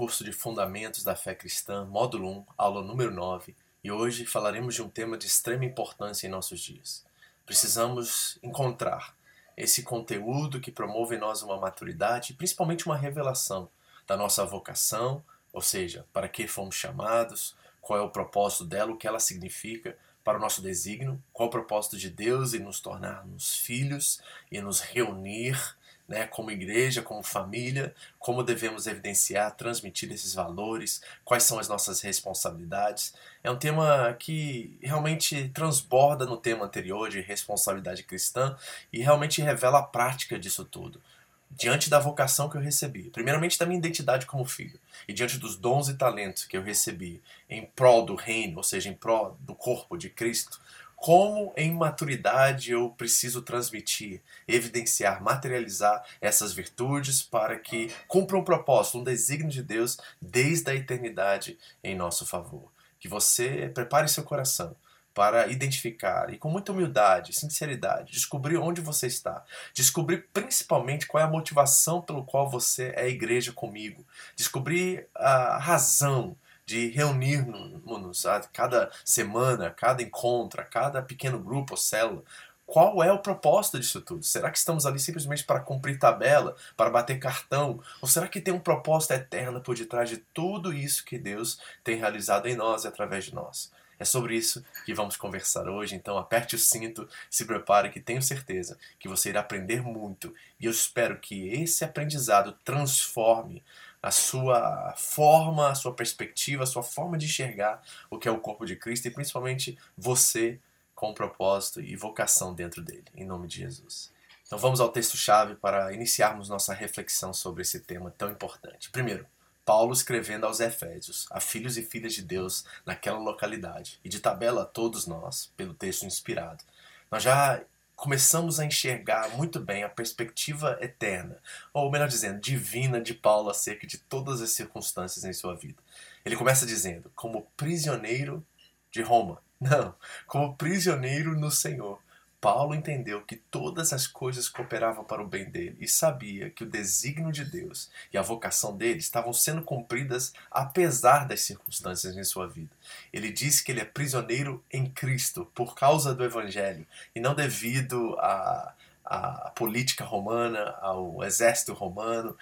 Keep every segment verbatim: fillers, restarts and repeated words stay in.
curso de Fundamentos da Fé Cristã, módulo um, aula número nove, e hoje falaremos de um tema de extrema importância em nossos dias. Precisamos encontrar esse conteúdo que promove em nós uma maturidade e principalmente uma revelação da nossa vocação, ou seja, para que fomos chamados, qual é o propósito dela, o que ela significa para o nosso desígnio, qual é o propósito de Deus em nos tornarmos filhos e nos reunir, né, como igreja, como família, como devemos evidenciar, transmitir esses valores, quais são as nossas responsabilidades. É um tema que realmente transborda no tema anterior de responsabilidade cristã e realmente revela a prática disso tudo. Diante da vocação que eu recebi, primeiramente da minha identidade como filho, e diante dos dons e talentos que eu recebi em prol do reino, ou seja, em prol do corpo de Cristo, como em maturidade eu preciso transmitir, evidenciar, materializar essas virtudes para que cumpra um propósito, um desígnio de Deus desde a eternidade em nosso favor. Que você prepare seu coração para identificar e com muita humildade, sinceridade, descobrir onde você está. Descobrir principalmente qual é a motivação pelo qual você é igreja comigo. Descobrir a razão de reunirmos a cada semana, a cada encontro, a cada pequeno grupo ou célula. Qual é o propósito disso tudo? Será que estamos ali simplesmente para cumprir tabela, para bater cartão? Ou será que tem um propósito eterno por detrás de tudo isso que Deus tem realizado em nós e através de nós? É sobre isso que vamos conversar hoje, então aperte o cinto, se prepare que tenho certeza que você irá aprender muito e eu espero que esse aprendizado transforme a sua forma, a sua perspectiva, a sua forma de enxergar o que é o corpo de Cristo e principalmente você com propósito e vocação dentro dele, em nome de Jesus. Então vamos ao texto-chave para iniciarmos nossa reflexão sobre esse tema tão importante. Primeiro, Paulo escrevendo aos Efésios, a filhos e filhas de Deus naquela localidade, e de tabela a todos nós, pelo texto inspirado. Nós já começamos a enxergar muito bem a perspectiva eterna, ou melhor dizendo, divina de Paulo acerca de todas as circunstâncias em sua vida. Ele começa dizendo, como prisioneiro de Roma. Não, como prisioneiro no Senhor. Paulo entendeu que todas as coisas cooperavam para o bem dele e sabia que o desígnio de Deus e a vocação dele estavam sendo cumpridas apesar das circunstâncias em sua vida. Ele disse que ele é prisioneiro em Cristo por causa do Evangelho e não devido a à política romana, ao exército romano,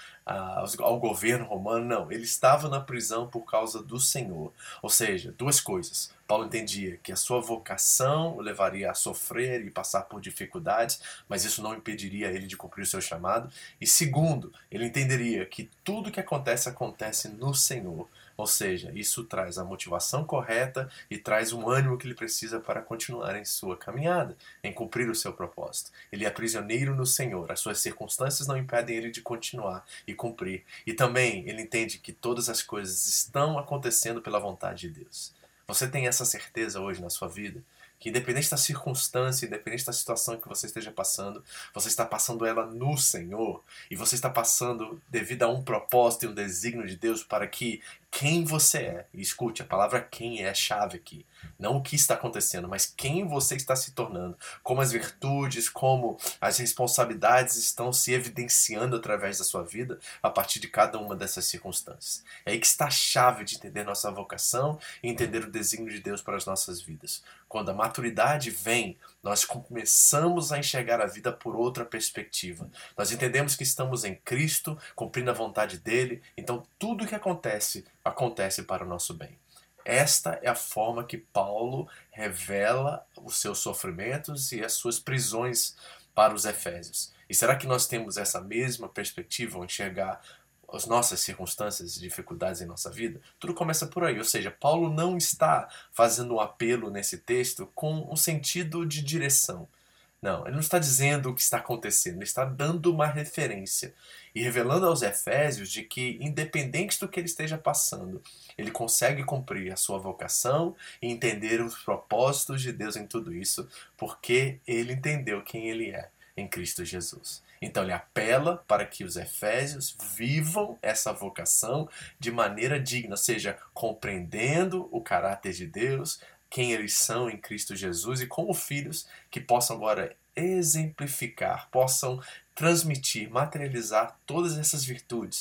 ao governo romano, não. Ele estava na prisão por causa do Senhor. Ou seja, duas coisas. Paulo entendia que a sua vocação o levaria a sofrer e passar por dificuldades, mas isso não impediria ele de cumprir o seu chamado. E segundo, ele entenderia que tudo que acontece, acontece no Senhor. Ou seja, isso traz a motivação correta e traz um ânimo que ele precisa para continuar em sua caminhada, em cumprir o seu propósito. Ele é prisioneiro no Senhor, as suas circunstâncias não impedem ele de continuar e cumprir. E também ele entende que todas as coisas estão acontecendo pela vontade de Deus. Você tem essa certeza hoje na sua vida? Que independente da circunstância, independente da situação que você esteja passando, você está passando ela no Senhor e você está passando devido a um propósito e um desígnio de Deus para que quem você é, e escute, a palavra quem é a chave aqui, não o que está acontecendo, mas quem você está se tornando, como as virtudes, como as responsabilidades estão se evidenciando através da sua vida a partir de cada uma dessas circunstâncias. É aí que está a chave de entender nossa vocação e entender o desígnio de Deus para as nossas vidas. Quando a maturidade vem, nós começamos a enxergar a vida por outra perspectiva. Nós entendemos que estamos em Cristo, cumprindo a vontade dele, então tudo o que acontece, acontece para o nosso bem. Esta é a forma que Paulo revela os seus sofrimentos e as suas prisões para os Efésios. E será que nós temos essa mesma perspectiva ao enxergar as nossas circunstâncias e dificuldades em nossa vida? Tudo começa por aí, ou seja, Paulo não está fazendo um apelo nesse texto com um sentido de direção. Não, ele não está dizendo o que está acontecendo, ele está dando uma referência e revelando aos Efésios de que, independente do que ele esteja passando, ele consegue cumprir a sua vocação e entender os propósitos de Deus em tudo isso, porque ele entendeu quem ele é em Cristo Jesus. Então ele apela para que os Efésios vivam essa vocação de maneira digna, ou seja, compreendendo o caráter de Deus, quem eles são em Cristo Jesus e como filhos que possam agora exemplificar, possam transmitir, materializar todas essas virtudes,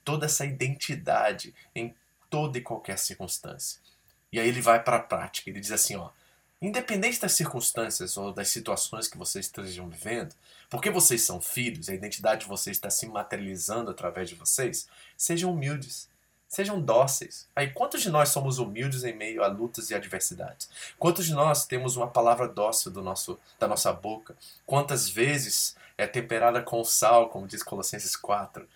toda essa identidade em toda e qualquer circunstância. E aí ele vai para a prática, ele diz assim, ó, independente das circunstâncias ou das situações que vocês estejam vivendo, porque vocês são filhos, a identidade de vocês está se materializando através de vocês, sejam humildes, sejam dóceis. Aí, quantos de nós somos humildes em meio a lutas e adversidades? Quantos de nós temos uma palavra dócil do nosso, da nossa boca? Quantas vezes é temperada com sal, como diz Colossenses quatro?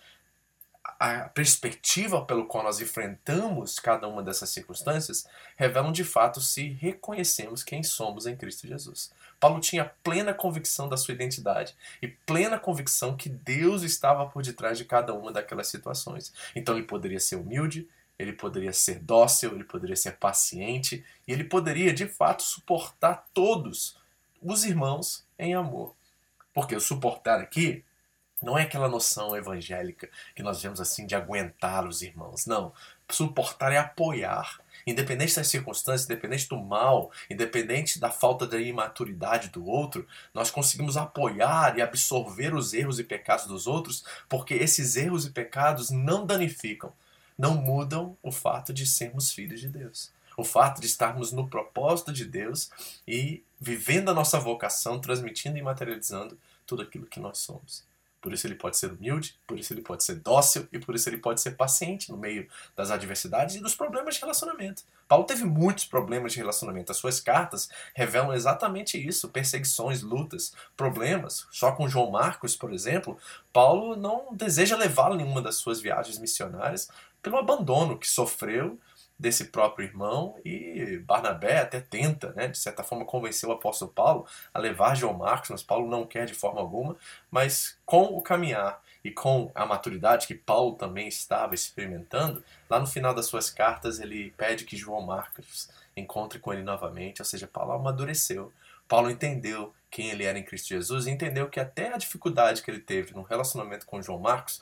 A perspectiva pelo qual nós enfrentamos cada uma dessas circunstâncias revelam de fato se reconhecemos quem somos em Cristo Jesus. Paulo tinha plena convicção da sua identidade e plena convicção que Deus estava por detrás de cada uma daquelas situações. Então ele poderia ser humilde, ele poderia ser dócil, ele poderia ser paciente e ele poderia de fato suportar todos os irmãos em amor. Porque o suportar aqui não é aquela noção evangélica que nós vemos assim de aguentar os irmãos. Não. Suportar é apoiar. Independente das circunstâncias, independente do mal, independente da falta de imaturidade do outro, nós conseguimos apoiar e absorver os erros e pecados dos outros, porque esses erros e pecados não danificam, não mudam o fato de sermos filhos de Deus. O fato de estarmos no propósito de Deus e vivendo a nossa vocação, transmitindo e materializando tudo aquilo que nós somos. Por isso ele pode ser humilde, por isso ele pode ser dócil e por isso ele pode ser paciente no meio das adversidades e dos problemas de relacionamento. Paulo teve muitos problemas de relacionamento. As suas cartas revelam exatamente isso: perseguições, lutas, problemas. Só com João Marcos, por exemplo, Paulo não deseja levá-lo em nenhuma das suas viagens missionárias pelo abandono que sofreu desse próprio irmão, e Barnabé até tenta, né, de certa forma, convencer o apóstolo Paulo a levar João Marcos, mas Paulo não quer de forma alguma. Mas com o caminhar e com a maturidade que Paulo também estava experimentando, lá no final das suas cartas ele pede que João Marcos encontre com ele novamente, ou seja, Paulo amadureceu. Paulo entendeu quem ele era em Cristo Jesus e entendeu que até a dificuldade que ele teve no relacionamento com João Marcos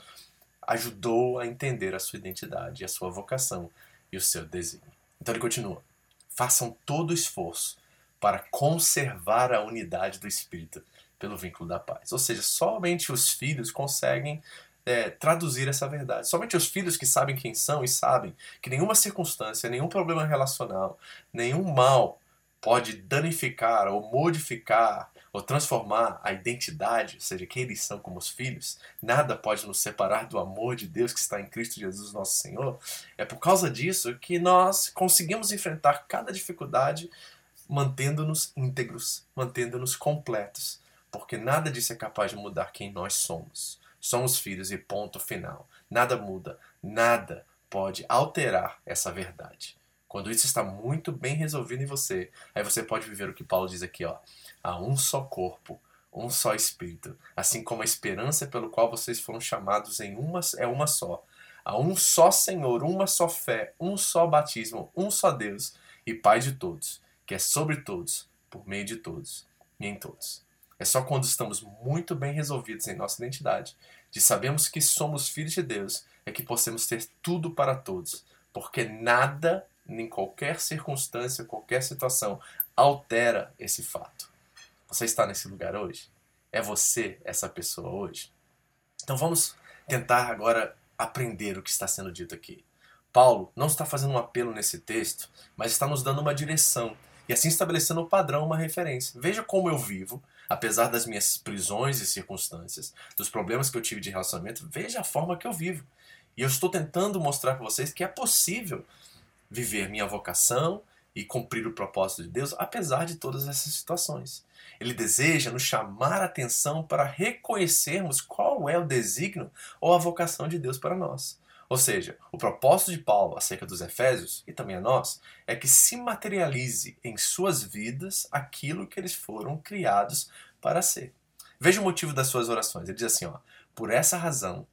ajudou a entender a sua identidade, a sua vocação e o seu desígnio. Então ele continua: façam todo o esforço para conservar a unidade do Espírito pelo vínculo da paz. Ou seja, somente os filhos conseguem é, traduzir essa verdade. Somente os filhos que sabem quem são e sabem que nenhuma circunstância, nenhum problema relacional, nenhum mal pode danificar ou modificar ou transformar a identidade, ou seja, quem eles são como os filhos. Nada pode nos separar do amor de Deus que está em Cristo Jesus nosso Senhor. É por causa disso que nós conseguimos enfrentar cada dificuldade mantendo-nos íntegros, mantendo-nos completos, porque nada disso é capaz de mudar quem nós somos. Somos filhos e ponto final. Nada muda, nada pode alterar essa verdade. Quando isso está muito bem resolvido em você, aí você pode viver o que Paulo diz aqui, ó. Há um só corpo, um só Espírito, assim como a esperança pelo qual vocês foram chamados em uma, é uma só. Há um só Senhor, uma só fé, um só batismo, um só Deus e Pai de todos, que é sobre todos, por meio de todos e em todos. É só quando estamos muito bem resolvidos em nossa identidade, de sabemos que somos filhos de Deus, é que possamos ter tudo para todos, porque nada, em qualquer circunstância, qualquer situação, altera esse fato. Você está nesse lugar hoje? É você essa pessoa hoje? Então vamos tentar agora aprender o que está sendo dito aqui. Paulo não está fazendo um apelo nesse texto, mas está nos dando uma direção e assim estabelecendo um padrão, uma referência. Veja como eu vivo, apesar das minhas prisões e circunstâncias, dos problemas que eu tive de relacionamento, veja a forma que eu vivo. E eu estou tentando mostrar para vocês que é possível viver minha vocação e cumprir o propósito de Deus, apesar de todas essas situações. Ele deseja nos chamar a atenção para reconhecermos qual é o desígnio ou a vocação de Deus para nós. Ou seja, o propósito de Paulo acerca dos Efésios, e também a nós, é que se materialize em suas vidas aquilo que eles foram criados para ser. Veja o motivo das suas orações. Ele diz assim, ó, por essa razão,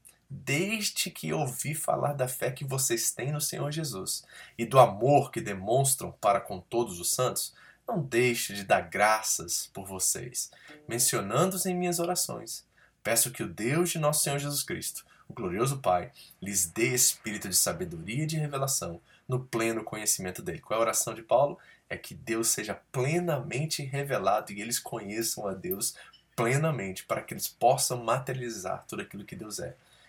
desde que ouvi falar da fé que vocês têm no Senhor Jesus e do amor que demonstram para com todos os santos, não deixe de dar graças por vocês, mencionando-os em minhas orações. Peço que o Deus de nosso Senhor Jesus Cristo, o glorioso Pai, lhes dê espírito de sabedoria e de revelação no pleno conhecimento dele. Qual é a oração de Paulo? É que Deus seja plenamente revelado e eles conheçam a Deus plenamente, para que eles possam materializar tudo aquilo que Deus é.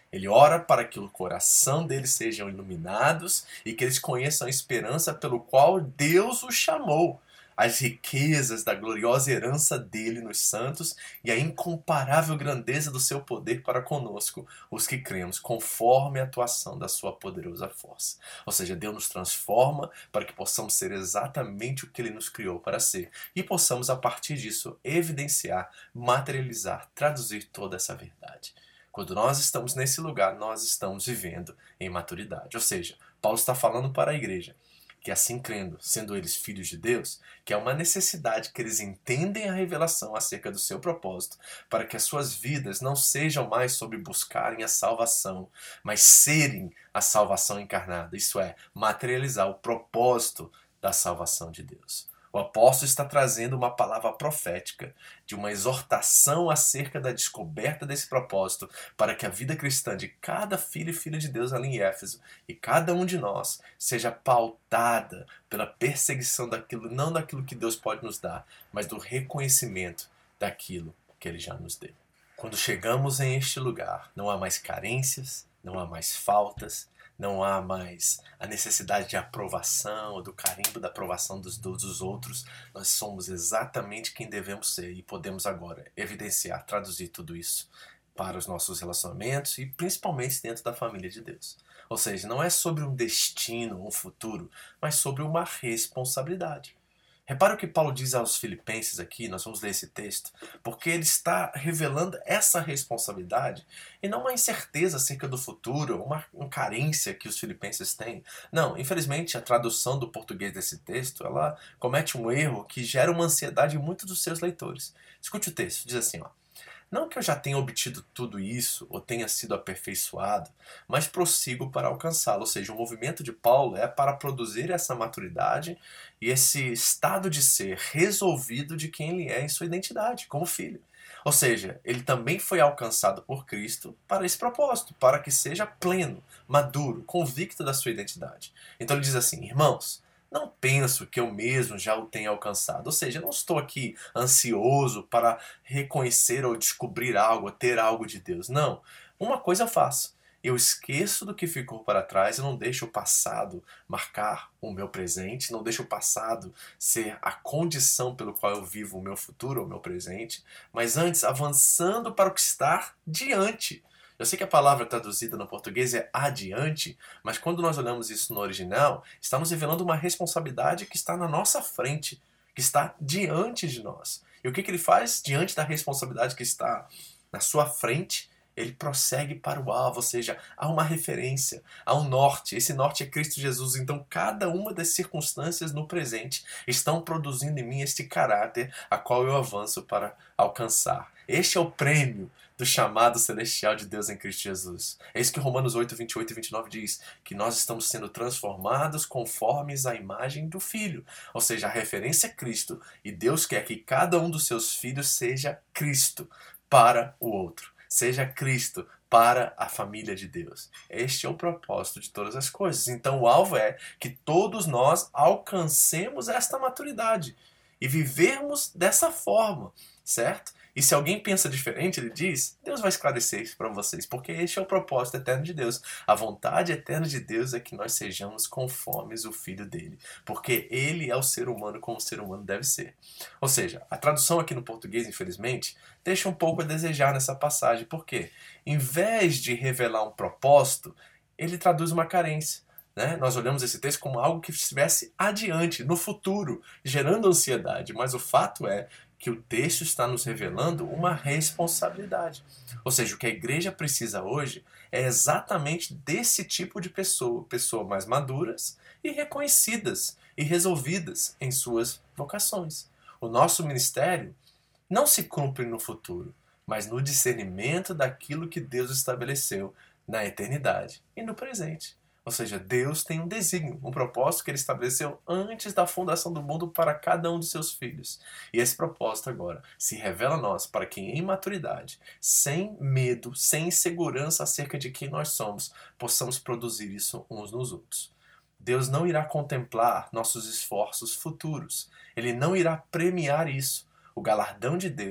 Ele ora para que o coração deles sejam iluminados e que eles conheçam a esperança pelo qual Deus os chamou, as riquezas da gloriosa herança dele nos santos e a incomparável grandeza do seu poder para conosco, os que cremos, conforme a atuação da sua poderosa força. Ou seja, Deus nos transforma para que possamos ser exatamente o que ele nos criou para ser e possamos, a partir disso, evidenciar, materializar, traduzir toda essa verdade. Quando nós estamos nesse lugar, nós estamos vivendo em maturidade. Ou seja, Paulo está falando para a igreja que assim crendo, sendo eles filhos de Deus, que é uma necessidade que eles entendem a revelação acerca do seu propósito, para que as suas vidas não sejam mais sobre buscarem a salvação, mas serem a salvação encarnada, isso é, materializar o propósito da salvação de Deus. O apóstolo está trazendo uma palavra profética de uma exortação acerca da descoberta desse propósito para que a vida cristã de cada filho e filha de Deus ali em Éfeso e cada um de nós seja pautada pela perseguição daquilo, não daquilo que Deus pode nos dar, mas do reconhecimento daquilo que Ele já nos deu. Quando chegamos em este lugar, não há mais carências, não há mais faltas, não há mais a necessidade de aprovação, do carimbo da aprovação dos, dos outros. Nós somos exatamente quem devemos ser e podemos agora evidenciar, traduzir tudo isso para os nossos relacionamentos e principalmente dentro da família de Deus. Ou seja, não é sobre um destino, um futuro, mas sobre uma responsabilidade. Repara o que Paulo diz aos Filipenses aqui, nós vamos ler esse texto, porque ele está revelando essa responsabilidade e não uma incerteza acerca do futuro, uma, uma carência que os filipenses têm. Não, infelizmente a tradução do português desse texto, ela comete um erro que gera uma ansiedade em muitos dos seus leitores. Escute o texto, diz assim, ó. Não que eu já tenha obtido tudo isso ou tenha sido aperfeiçoado, mas prossigo para alcançá-lo. Ou seja, o movimento de Paulo é para produzir essa maturidade e esse estado de ser resolvido de quem ele é em sua identidade, como filho. Ou seja, ele também foi alcançado por Cristo para esse propósito, para que seja pleno, maduro, convicto da sua identidade. Então ele diz assim, irmãos, não penso que eu mesmo já o tenha alcançado. Ou seja, eu não estou aqui ansioso para reconhecer ou descobrir algo, ter algo de Deus. Não. Uma coisa eu faço. Eu esqueço do que ficou para trás, eu não deixo o passado marcar o meu presente, não deixo o passado ser a condição pelo qual eu vivo o meu futuro, o meu presente, mas antes avançando para o que está diante. Eu sei que a palavra traduzida no português é adiante, mas quando nós olhamos isso no original, está nos revelando uma responsabilidade que está na nossa frente, que está diante de nós. E o que, que ele faz diante da responsabilidade que está na sua frente? Ele prossegue para o alvo, ou seja, há uma referência, há um norte. Esse norte é Cristo Jesus. Então, cada uma das circunstâncias no presente estão produzindo em mim este caráter a qual eu avanço para alcançar. Este é o prêmio do chamado celestial de Deus em Cristo Jesus. É isso que Romanos oito, vinte e oito e vinte e nove diz, que nós estamos sendo transformados conformes à imagem do Filho. Ou seja, a referência é Cristo, e Deus quer que cada um dos seus filhos seja Cristo para o outro. Seja Cristo para a família de Deus. Este é o propósito de todas as coisas. Então o alvo é que todos nós alcancemos esta maturidade e vivermos dessa forma, certo? E se alguém pensa diferente, ele diz, Deus vai esclarecer isso para vocês, porque este é o propósito eterno de Deus. A vontade eterna de Deus é que nós sejamos conformes o Filho dele, porque ele é o ser humano como o ser humano deve ser. Ou seja, a tradução aqui no português, infelizmente, deixa um pouco a desejar nessa passagem, porque em vez de revelar um propósito, ele traduz uma carência. Né? Nós olhamos esse texto como algo que estivesse adiante, no futuro, gerando ansiedade, mas o fato é que o texto está nos revelando uma responsabilidade. Ou seja, o que a igreja precisa hoje é exatamente desse tipo de pessoa, pessoas mais maduras e reconhecidas e resolvidas em suas vocações. O nosso ministério não se cumpre no futuro, mas no discernimento daquilo que Deus estabeleceu na eternidade e no presente. Ou seja, Deus tem um desígnio, um propósito que Ele estabeleceu antes da fundação do mundo para cada um dos seus filhos. E esse propósito agora se revela a nós para que em maturidade, sem medo, sem insegurança acerca de quem nós somos, possamos produzir isso uns nos outros. Deus não irá contemplar nossos esforços futuros. Ele não irá premiar isso. O galardão de Deus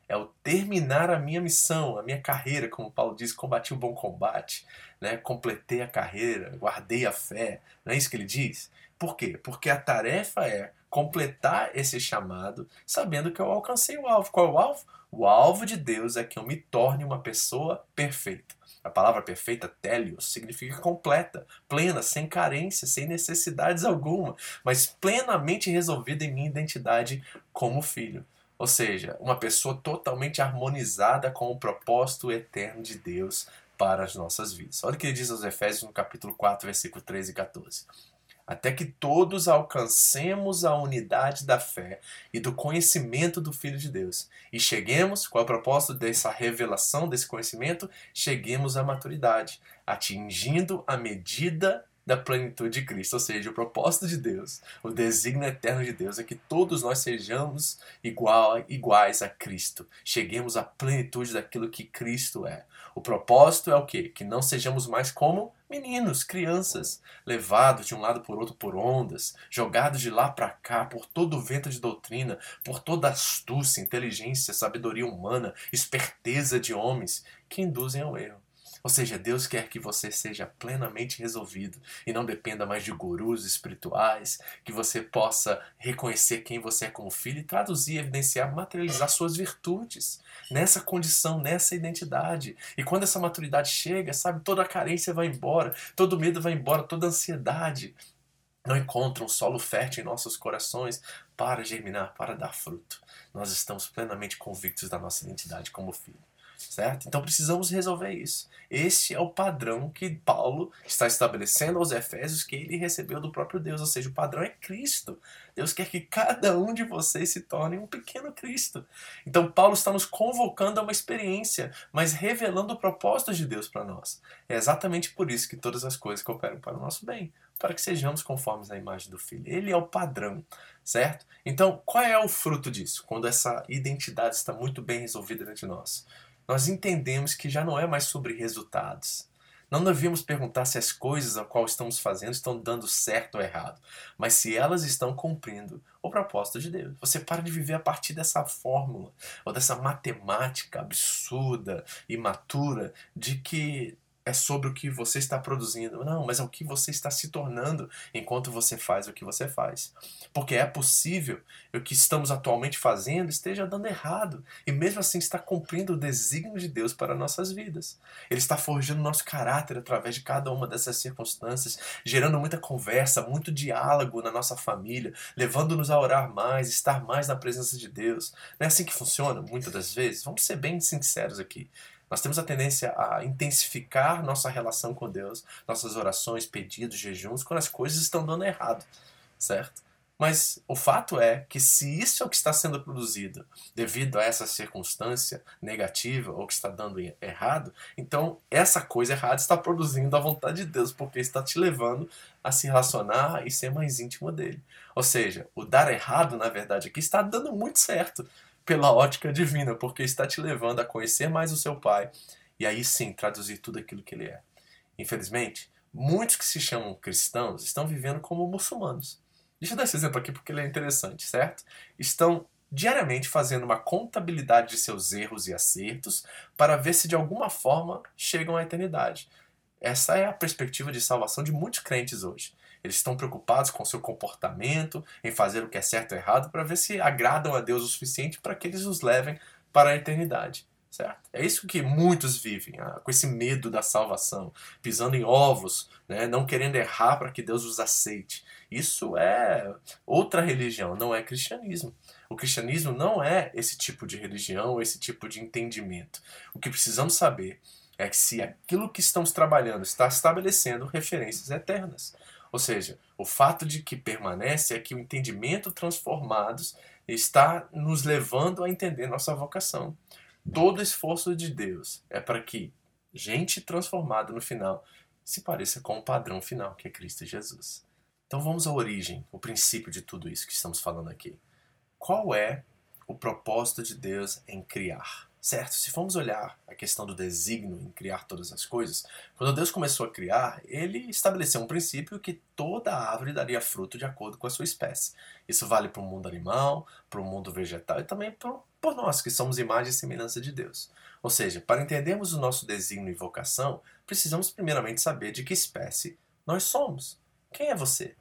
é o terminar a minha missão, a minha carreira, como Paulo diz, combati o bom combate, né? Completei a carreira, guardei a fé, não é isso que ele diz? Por quê? Porque a tarefa é completar esse chamado, sabendo que eu alcancei o alvo. Qual é o alvo? O alvo de Deus é que eu me torne uma pessoa perfeita. A palavra perfeita, telios, significa completa, plena, sem carência, sem necessidades alguma, mas plenamente resolvida em minha identidade como filho. Ou seja, uma pessoa totalmente harmonizada com o propósito eterno de Deus para as nossas vidas. Olha o que ele diz aos Efésios no capítulo quatro, versículo treze e quatorze. Até que todos alcancemos a unidade da fé e do conhecimento do Filho de Deus. E cheguemos, qual é o propósito dessa revelação, desse conhecimento? Cheguemos à maturidade, atingindo a medida da plenitude de Cristo. Ou seja, o propósito de Deus, o desígnio eterno de Deus é que todos nós sejamos igual, iguais a Cristo. Cheguemos à plenitude daquilo que Cristo é. O propósito é o quê? Que não sejamos mais como meninos, crianças, levados de um lado por outro por ondas, jogados de lá para cá por todo o vento de doutrina, por toda astúcia, inteligência, sabedoria humana, esperteza de homens que induzem ao erro. Ou seja, Deus quer que você seja plenamente resolvido e não dependa mais de gurus espirituais, que você possa reconhecer quem você é como filho e traduzir, evidenciar, materializar suas virtudes nessa condição, nessa identidade. E quando essa maturidade chega, sabe, toda a carência vai embora, todo o medo vai embora, toda a ansiedade não encontra um solo fértil em nossos corações para germinar, para dar fruto. Nós estamos plenamente convictos da nossa identidade como filho. Certo? Então precisamos resolver isso. Este é o padrão que Paulo está estabelecendo aos Efésios, que ele recebeu do próprio Deus, ou seja, o padrão é Cristo. Deus quer que cada um de vocês se torne um pequeno Cristo. Então Paulo está nos convocando a uma experiência, mas revelando o propósito de Deus para nós. É exatamente por isso que todas as coisas cooperam para o nosso bem, para que sejamos conformes à imagem do Filho. Ele é o padrão, certo? Então, qual é o fruto disso? Quando essa identidade está muito bem resolvida dentro de nós. Nós entendemos que já não é mais sobre resultados. Não devíamos perguntar se as coisas a qual estamos fazendo estão dando certo ou errado, mas se elas estão cumprindo o propósito de Deus. Você para de viver a partir dessa fórmula, ou dessa matemática absurda, imatura, de que é sobre o que você está produzindo. Não, mas é o que você está se tornando enquanto você faz o que você faz. Porque é possível que o que estamos atualmente fazendo esteja dando errado. E mesmo assim está cumprindo o desígnio de Deus para nossas vidas. Ele está forjando nosso caráter através de cada uma dessas circunstâncias, gerando muita conversa, muito diálogo na nossa família, levando-nos a orar mais, estar mais na presença de Deus. Não é assim que funciona muitas das vezes? Vamos ser bem sinceros aqui. Nós temos a tendência a intensificar nossa relação com Deus, nossas orações, pedidos, jejuns, quando as coisas estão dando errado, certo? Mas o fato é que se isso é o que está sendo produzido devido a essa circunstância negativa ou que está dando errado, então essa coisa errada está produzindo a vontade de Deus, porque está te levando a se relacionar e ser mais íntimo dele. Ou seja, o dar errado, na verdade, aqui está dando muito certo pela ótica divina, porque está te levando a conhecer mais o seu Pai e aí sim traduzir tudo aquilo que ele é. Infelizmente, muitos que se chamam cristãos estão vivendo como muçulmanos. Deixa eu dar esse exemplo aqui porque ele é interessante, certo? Estão diariamente fazendo uma contabilidade de seus erros e acertos para ver se de alguma forma chegam à eternidade. Essa é a perspectiva de salvação de muitos crentes hoje. Eles estão preocupados com o seu comportamento, em fazer o que é certo ou errado, para ver se agradam a Deus o suficiente para que eles os levem para a eternidade. Certo? É isso que muitos vivem, ah, com esse medo da salvação, pisando em ovos, né, não querendo errar para que Deus os aceite. Isso é outra religião, não é cristianismo. O cristianismo não é esse tipo de religião, esse tipo de entendimento. O que precisamos saber é que se aquilo que estamos trabalhando está estabelecendo referências eternas. Ou seja, o fato de que permanece é que o entendimento transformado está nos levando a entender nossa vocação. Todo esforço de Deus é para que gente transformada no final se pareça com o padrão final, que é Cristo Jesus. Então vamos à origem, o princípio de tudo isso que estamos falando aqui. Qual é o propósito de Deus em criar? certo? Se formos olhar a questão do desígnio em criar todas as coisas, quando Deus começou a criar, ele estabeleceu um princípio que toda árvore daria fruto de acordo com a sua espécie. Isso vale para o mundo animal, para o mundo vegetal e também por, por nós, que somos imagem e semelhança de Deus. Ou seja, para entendermos o nosso desígnio e vocação, precisamos primeiramente saber de que espécie nós somos. Quem é você?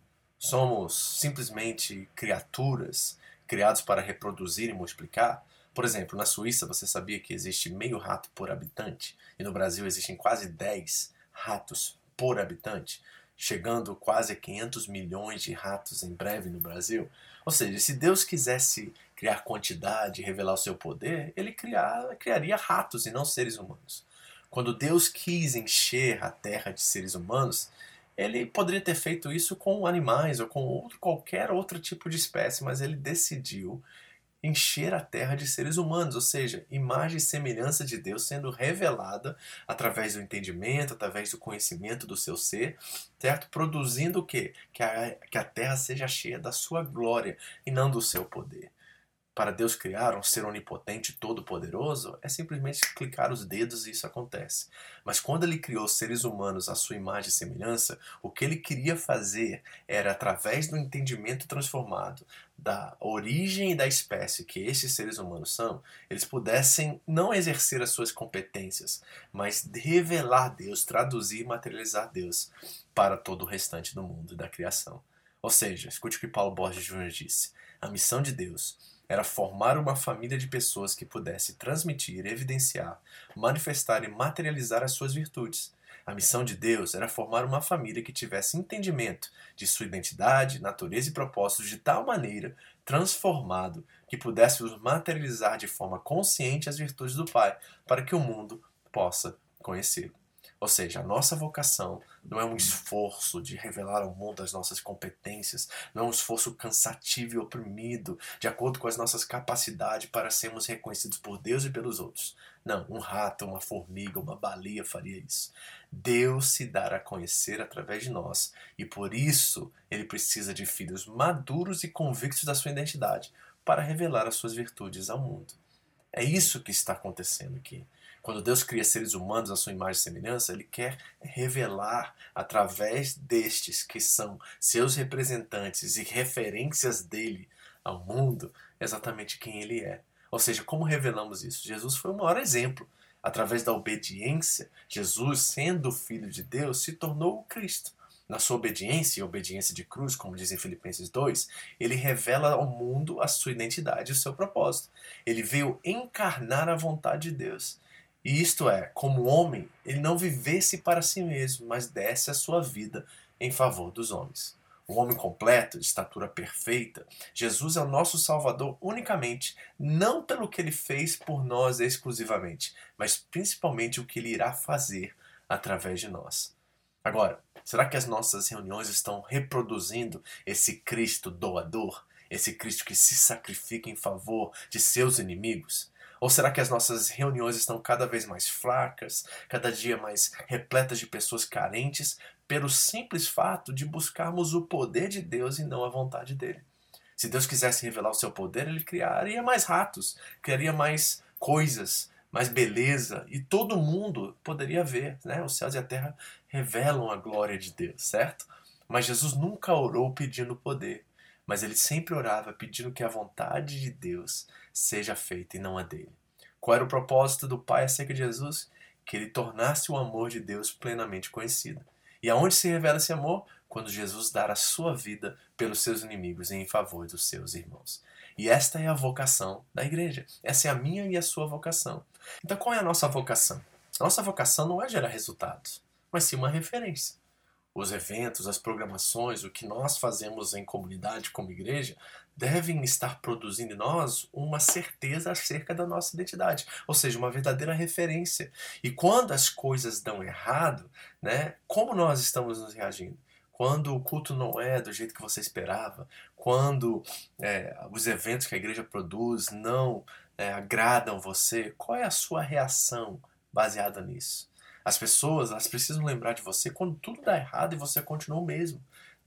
Somos simplesmente criaturas criados para reproduzir e multiplicar? Por exemplo, na Suíça você sabia que existe meio rato por habitante? E no Brasil existem quase dez ratos por habitante, chegando quase a quinhentos milhões de ratos em breve no Brasil. Ou seja, se Deus quisesse criar quantidade e revelar o seu poder, ele criar, criaria ratos e não seres humanos. Quando Deus quis encher a terra de seres humanos, ele poderia ter feito isso com animais ou com outro, qualquer outro tipo de espécie, mas ele decidiu encher a terra de seres humanos, ou seja, imagem e semelhança de Deus sendo revelada através do entendimento, através do conhecimento do seu ser, certo? Produzindo o quê? Que a, que a terra seja cheia da sua glória e não do seu poder. Para Deus criar um ser onipotente e todo-poderoso, é simplesmente clicar os dedos e isso acontece. Mas quando ele criou seres humanos à sua imagem e semelhança, o que ele queria fazer era, através do entendimento transformado da origem e da espécie que esses seres humanos são, eles pudessem não exercer as suas competências, mas revelar Deus, traduzir e materializar Deus para todo o restante do mundo e da criação. Ou seja, escute o que Paulo Borges Júnior disse. A missão de Deus era formar uma família de pessoas que pudesse transmitir, evidenciar, manifestar e materializar as suas virtudes. A missão de Deus era formar uma família que tivesse entendimento de sua identidade, natureza e propósitos de tal maneira transformado que pudesse os materializar de forma consciente as virtudes do Pai, para que o mundo possa conhecê-lo. Ou seja, a nossa vocação não é um esforço de revelar ao mundo as nossas competências, não é um esforço cansativo e oprimido, de acordo com as nossas capacidades para sermos reconhecidos por Deus e pelos outros. Não, um rato, uma formiga, uma baleia faria isso. Deus se dará a conhecer através de nós e por isso ele precisa de filhos maduros e convictos da sua identidade para revelar as suas virtudes ao mundo. É isso que está acontecendo aqui. Quando Deus cria seres humanos à sua imagem e semelhança, ele quer revelar através destes que são seus representantes e referências dele ao mundo exatamente quem ele é. Ou seja, como revelamos isso? Jesus foi o maior exemplo. Através da obediência, Jesus, sendo o Filho de Deus, se tornou o Cristo. Na sua obediência, e obediência de cruz, como diz em Filipenses dois, ele revela ao mundo a sua identidade e o seu propósito. Ele veio encarnar a vontade de Deus. E isto é, como homem, ele não vivesse para si mesmo, mas desse a sua vida em favor dos homens. Um homem completo, de estatura perfeita, Jesus é o nosso Salvador unicamente, não pelo que ele fez por nós exclusivamente, mas principalmente o que ele irá fazer através de nós. Agora, será que as nossas reuniões estão reproduzindo esse Cristo doador? Esse Cristo que se sacrifica em favor de seus inimigos? Ou será que as nossas reuniões estão cada vez mais fracas, cada dia mais repletas de pessoas carentes, pelo simples fato de buscarmos o poder de Deus e não a vontade dele? Se Deus quisesse revelar o seu poder, ele criaria mais ratos, criaria mais coisas, mais beleza, e todo mundo poderia ver, né? Os céus e a terra revelam a glória de Deus, certo? Mas Jesus nunca orou pedindo poder, mas ele sempre orava pedindo que a vontade de Deus seja feita e não a dele. Qual era o propósito do Pai acerca de Jesus? Que ele tornasse o amor de Deus plenamente conhecido. E aonde se revela esse amor? Quando Jesus dar a sua vida pelos seus inimigos e em favor dos seus irmãos. E esta é a vocação da igreja. Essa é a minha e a sua vocação. Então qual é a nossa vocação? A nossa vocação não é gerar resultados, mas sim uma referência. Os eventos, as programações, o que nós fazemos em comunidade como igreja, devem estar produzindo em nós uma certeza acerca da nossa identidade, ou seja, uma verdadeira referência. E quando as coisas dão errado, né, como nós estamos nos reagindo? Quando o culto não é do jeito que você esperava, quando é, os eventos que a igreja produz não é, agradam você, qual é a sua reação baseada nisso? As pessoas, elas precisam lembrar de você quando tudo dá errado e você continua o mesmo.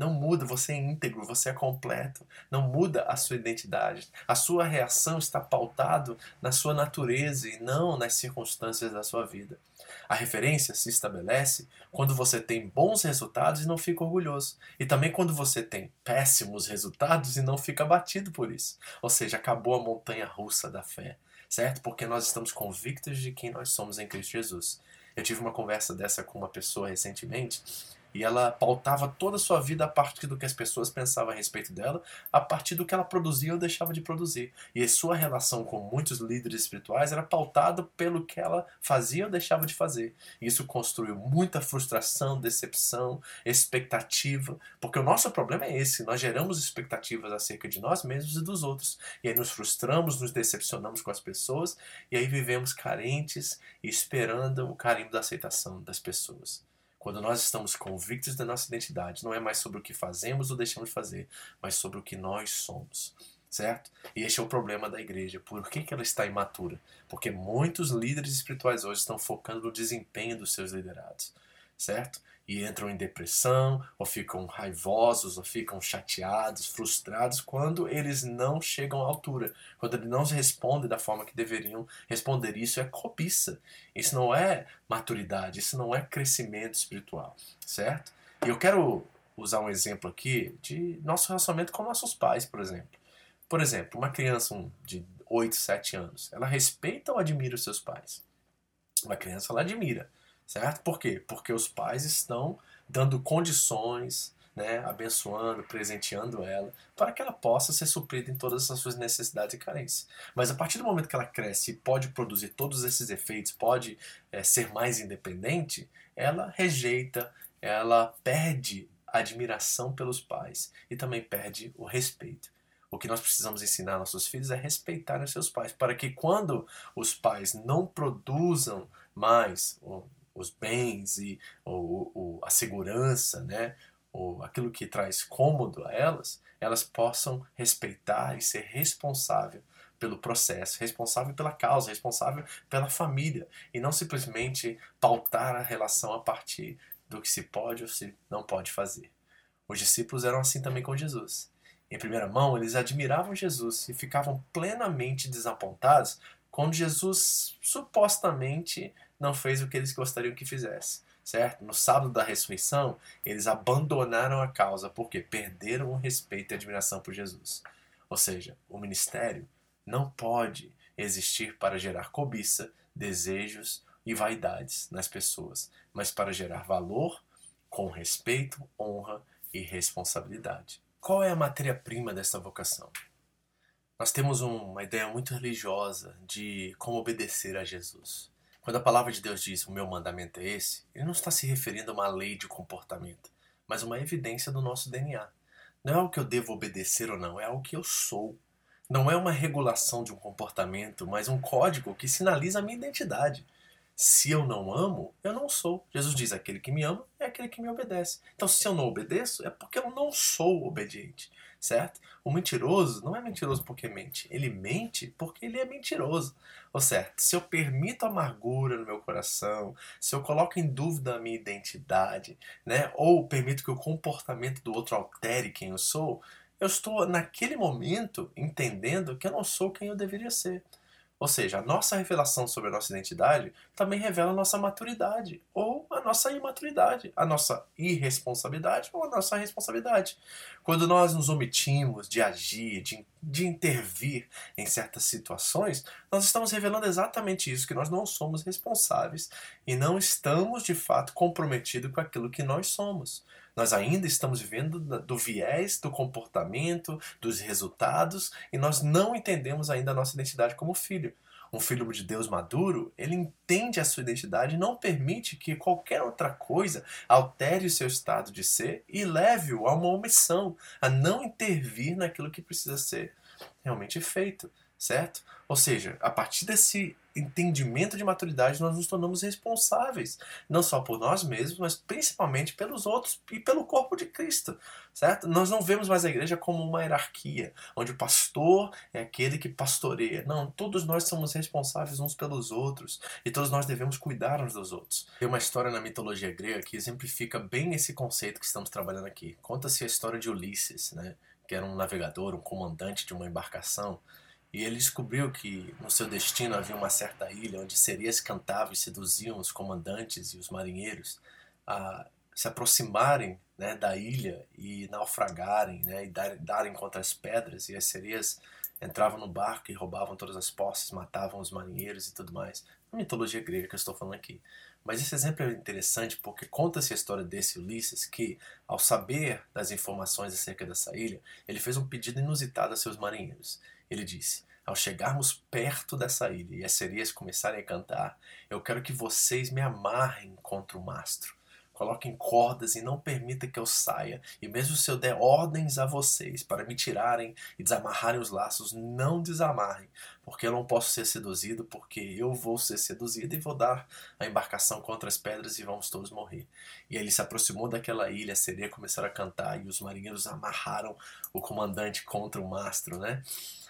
Não muda, você é íntegro, você é completo. Não muda a sua identidade. A sua reação está pautada na sua natureza e não nas circunstâncias da sua vida. A referência se estabelece quando você tem bons resultados e não fica orgulhoso. E também quando você tem péssimos resultados e não fica abatido por isso. Ou seja, acabou a montanha russa da fé, certo? Porque nós estamos convictos de quem nós somos em Cristo Jesus. Eu tive uma conversa dessa com uma pessoa recentemente e ela pautava toda a sua vida a partir do que as pessoas pensavam a respeito dela, a partir do que ela produzia ou deixava de produzir. E a sua relação com muitos líderes espirituais era pautada pelo que ela fazia ou deixava de fazer. E isso construiu muita frustração, decepção, expectativa, porque o nosso problema é esse, nós geramos expectativas acerca de nós mesmos e dos outros. E aí nos frustramos, nos decepcionamos com as pessoas, e aí vivemos carentes e esperando o carinho da aceitação das pessoas. Quando nós estamos convictos da nossa identidade, não é mais sobre o que fazemos ou deixamos de fazer, mas sobre o que nós somos, certo? E este é o problema da igreja. Por que que ela está imatura? Porque muitos líderes espirituais hoje estão focando no desempenho dos seus liderados, certo? E entram em depressão, ou ficam raivosos, ou ficam chateados, frustrados, quando eles não chegam à altura, quando eles não respondem da forma que deveriam responder. Isso é cobiça, isso não é maturidade, isso não é crescimento espiritual, certo? E eu quero usar um exemplo aqui de nosso relacionamento com nossos pais, por exemplo. Por exemplo, uma criança de oito, sete anos, ela respeita ou admira os seus pais? Uma criança, ela admira. Certo? Por quê? Porque os pais estão dando condições, né, abençoando, presenteando ela, para que ela possa ser suprida em todas as suas necessidades e carências. Mas a partir do momento que ela cresce e pode produzir todos esses efeitos, pode é, ser mais independente, ela rejeita, ela perde a admiração pelos pais e também perde o respeito. O que nós precisamos ensinar nossos filhos é respeitar os seus pais, para que quando os pais não produzam mais os bens e ou, ou, a segurança, né, ou aquilo que traz cômodo a elas, elas possam respeitar e ser responsável pelo processo, responsável pela causa, responsável pela família, e não simplesmente pautar a relação a partir do que se pode ou se não pode fazer. Os discípulos eram assim também com Jesus. Em primeira mão, eles admiravam Jesus e ficavam plenamente desapontados quando Jesus supostamente não fez o que eles gostariam que fizesse, certo? No sábado da ressurreição, eles abandonaram a causa porque perderam o respeito e a admiração por Jesus. Ou seja, o ministério não pode existir para gerar cobiça, desejos e vaidades nas pessoas, mas para gerar valor com respeito, honra e responsabilidade. Qual é a matéria-prima dessa vocação? Nós temos uma ideia muito religiosa de como obedecer a Jesus. Quando a palavra de Deus diz o meu mandamento é esse, ele não está se referindo a uma lei de comportamento, mas uma evidência do nosso D N A. Não é algo que eu devo obedecer ou não, é algo que eu sou. Não é uma regulação de um comportamento, mas um código que sinaliza a minha identidade. Se eu não amo, eu não sou. Jesus diz, aquele que me ama é aquele que me obedece. Então, se eu não obedeço, é porque eu não sou obediente, certo? O mentiroso não é mentiroso porque mente. Ele mente porque ele é mentiroso. Ou certo, se eu permito amargura no meu coração, se eu coloco em dúvida a minha identidade, né? Ou permito que o comportamento do outro altere quem eu sou, eu estou, naquele momento, entendendo que eu não sou quem eu deveria ser. Ou seja, a nossa revelação sobre a nossa identidade também revela a nossa maturidade ou a nossa imaturidade, a nossa irresponsabilidade ou a nossa responsabilidade. Quando nós nos omitimos de agir, de, de intervir em certas situações, nós estamos revelando exatamente isso, que nós não somos responsáveis e não estamos, de fato, comprometidos com aquilo que nós somos. Nós ainda estamos vivendo do viés do comportamento, dos resultados, e nós não entendemos ainda a nossa identidade como filho. Um filho de Deus maduro, ele entende a sua identidade e não permite que qualquer outra coisa altere o seu estado de ser e leve-o a uma omissão, a não intervir naquilo que precisa ser realmente feito, certo? Ou seja, a partir desse entendimento de maturidade, nós nos tornamos responsáveis, não só por nós mesmos, mas principalmente pelos outros e pelo corpo de Cristo, certo? Nós não vemos mais a igreja como uma hierarquia, onde o pastor é aquele que pastoreia. Não, todos nós somos responsáveis uns pelos outros e todos nós devemos cuidar uns dos outros. Tem uma história na mitologia grega que exemplifica bem esse conceito que estamos trabalhando aqui. Conta-se a história de Ulisses, né? Que era um navegador, um comandante de uma embarcação. E ele descobriu que no seu destino havia uma certa ilha onde sereias cantavam e seduziam os comandantes e os marinheiros a se aproximarem, né, da ilha e naufragarem, né, e dar, darem contra as pedras. E as sereias entravam no barco e roubavam todas as posses, matavam os marinheiros e tudo mais. A mitologia grega que eu estou falando aqui. Mas esse exemplo é interessante porque conta-se a história desse Ulisses que, ao saber das informações acerca dessa ilha, ele fez um pedido inusitado a seus marinheiros. Ele disse: ao chegarmos perto dessa ilha e as sereias começarem a cantar, eu quero que vocês me amarrem contra o mastro. Coloquem cordas e não permita que eu saia. E mesmo se eu der ordens a vocês para me tirarem e desamarrarem os laços, não desamarrem, porque eu não posso ser seduzido, porque eu vou ser seduzido e vou dar a embarcação contra as pedras e vamos todos morrer. E aí ele se aproximou daquela ilha, a sereia começaram a cantar e os marinheiros amarraram o comandante contra o mastro, né?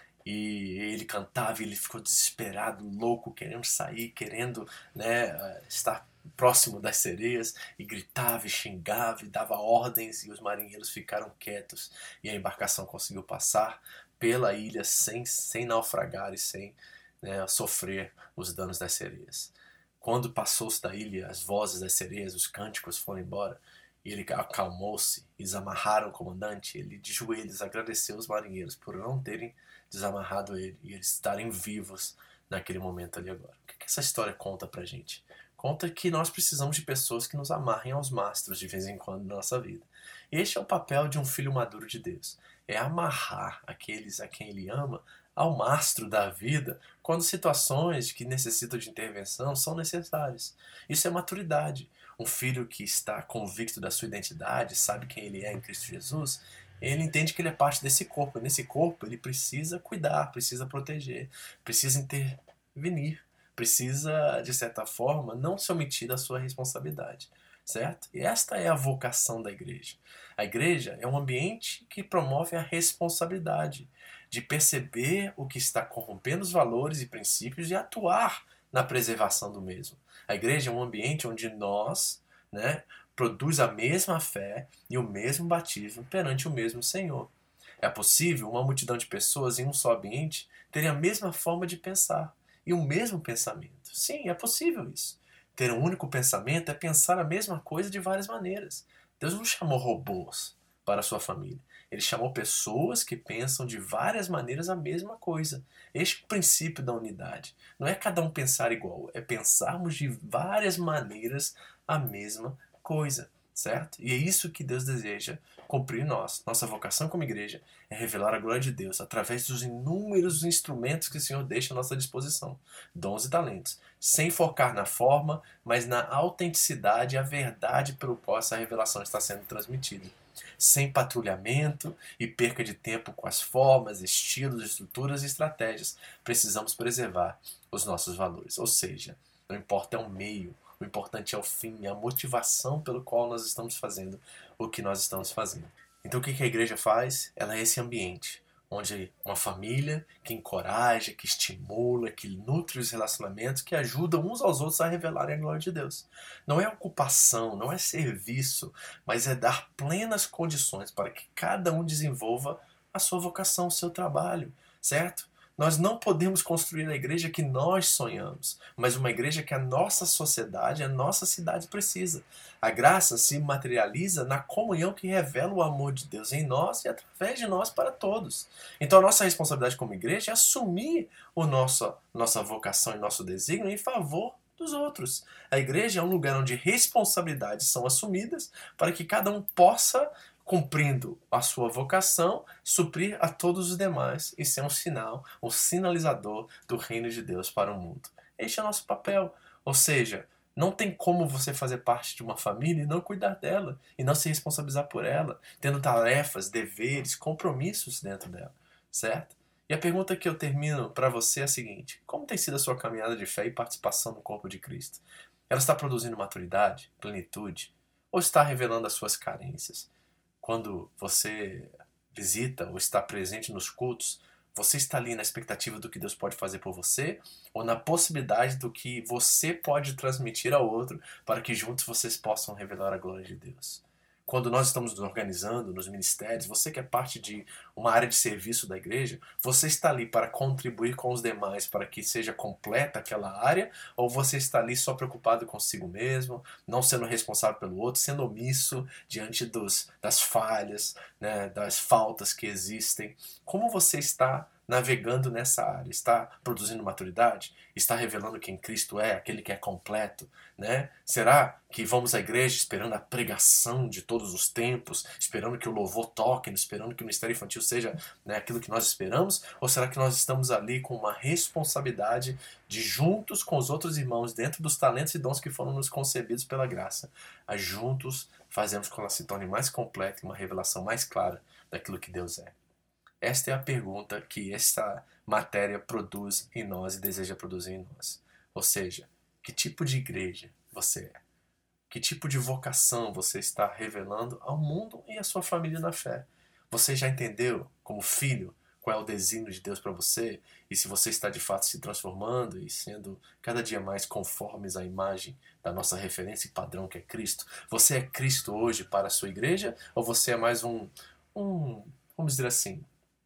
E ele cantava e ele ficou desesperado, louco, querendo sair, querendo, né, estar próximo das sereias, e gritava e xingava e dava ordens, e os marinheiros ficaram quietos e a embarcação conseguiu passar pela ilha sem, sem naufragar e sem, né, sofrer os danos das sereias. Quando passou-se da ilha, as vozes das sereias, os cânticos foram embora, e ele acalmou-se, eles amarraram o comandante, ele de joelhos agradeceu os marinheiros por não terem desamarrado ele e eles estarem vivos naquele momento ali agora. O que, que essa história conta pra gente? Conta que nós precisamos de pessoas que nos amarrem aos mastros de vez em quando na nossa vida. Este é o papel de um filho maduro de Deus. É amarrar aqueles a quem ele ama ao mastro da vida quando situações que necessitam de intervenção são necessárias. Isso é maturidade. Um filho que está convicto da sua identidade, sabe quem ele é em Cristo Jesus, ele entende que ele é parte desse corpo. E nesse corpo ele precisa cuidar, precisa proteger, precisa intervenir, precisa, de certa forma, não se omitir da sua responsabilidade. Certo? E esta é a vocação da igreja. A igreja é um ambiente que promove a responsabilidade de perceber o que está corrompendo os valores e princípios e atuar na preservação do mesmo. A igreja é um ambiente onde nós, né, produz a mesma fé e o mesmo batismo perante o mesmo Senhor. É possível uma multidão de pessoas em um só ambiente terem a mesma forma de pensar e o mesmo pensamento. Sim, é possível isso. Ter um único pensamento é pensar a mesma coisa de várias maneiras. Deus não chamou robôs para a sua família. Ele chamou pessoas que pensam de várias maneiras a mesma coisa. Este é o princípio da unidade. Não é cada um pensar igual, é pensarmos de várias maneiras a mesma coisa, certo? E é isso que Deus deseja cumprir em nós. Nossa vocação como igreja é revelar a glória de Deus através dos inúmeros instrumentos que o Senhor deixa à nossa disposição, dons e talentos, sem focar na forma, mas na autenticidade e a verdade pelo qual essa revelação está sendo transmitida. Sem patrulhamento e perca de tempo com as formas, estilos, estruturas e estratégias, precisamos preservar os nossos valores. Ou seja, não importa é o meio, o importante é o fim, é a motivação pelo qual nós estamos fazendo o que nós estamos fazendo. Então o que a igreja faz? Ela é esse ambiente onde uma família que encoraja, que estimula, que nutre os relacionamentos, que ajudam uns aos outros a revelarem a glória de Deus. Não é ocupação, não é serviço, mas é dar plenas condições para que cada um desenvolva a sua vocação, o seu trabalho, certo? Nós não podemos construir a igreja que nós sonhamos, mas uma igreja que a nossa sociedade, a nossa cidade precisa. A graça se materializa na comunhão que revela o amor de Deus em nós e através de nós para todos. Então a nossa responsabilidade como igreja é assumir o nosso, nossa vocação e nosso desígnio em favor dos outros. A igreja é um lugar onde responsabilidades são assumidas para que cada um possa, cumprindo a sua vocação, suprir a todos os demais e ser um sinal, um sinalizador do reino de Deus para o mundo. Este é o nosso papel. Ou seja, não tem como você fazer parte de uma família e não cuidar dela, e não se responsabilizar por ela, tendo tarefas, deveres, compromissos dentro dela, certo? E a pergunta que eu termino para você é a seguinte: como tem sido a sua caminhada de fé e participação no corpo de Cristo? Ela está produzindo maturidade, plenitude, ou está revelando as suas carências? Quando você visita ou está presente nos cultos, você está ali na expectativa do que Deus pode fazer por você ou na possibilidade do que você pode transmitir ao outro para que juntos vocês possam revelar a glória de Deus? Quando nós estamos nos organizando nos ministérios, você que é parte de uma área de serviço da igreja, você está ali para contribuir com os demais para que seja completa aquela área, ou você está ali só preocupado consigo mesmo, não sendo responsável pelo outro, sendo omisso diante dos, das falhas, né, das faltas que existem? Como você está navegando nessa área? Está produzindo maturidade? Está revelando quem Cristo é, aquele que é completo? Né? Será que vamos à igreja esperando a pregação de todos os tempos, esperando que o louvor toque, esperando que o ministério infantil seja, né, aquilo que nós esperamos? Ou será que nós estamos ali com uma responsabilidade de, juntos com os outros irmãos, dentro dos talentos e dons que foram nos concebidos pela graça, a juntos fazemos com que ela se torne mais completa e uma revelação mais clara daquilo que Deus é? Esta é a pergunta que esta matéria produz em nós e deseja produzir em nós. Ou seja, que tipo de igreja você é? Que tipo de vocação você está revelando ao mundo e à sua família na fé? Você já entendeu, como filho, qual é o desígnio de Deus para você? E se você está de fato se transformando e sendo cada dia mais conformes à imagem da nossa referência e padrão que é Cristo? Você é Cristo hoje para a sua igreja? Ou você é mais um, um vamos dizer assim,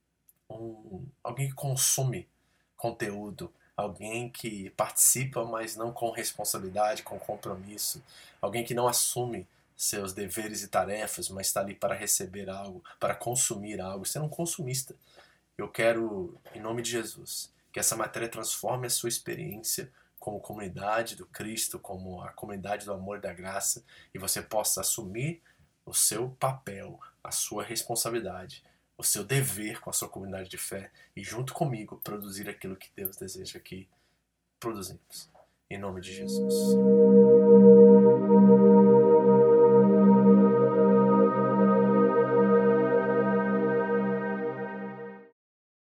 um, alguém que consome conteúdo, alguém que participa, mas não com responsabilidade, com compromisso, alguém que não assume seus deveres e tarefas, mas está ali para receber algo, para consumir algo, ser um consumista? Eu quero, em nome de Jesus, que essa matéria transforme a sua experiência como comunidade do Cristo, como a comunidade do amor e da graça, e você possa assumir o seu papel, a sua responsabilidade, o seu dever com a sua comunidade de fé e, junto comigo, produzir aquilo que Deus deseja que produzimos. Em nome de Jesus.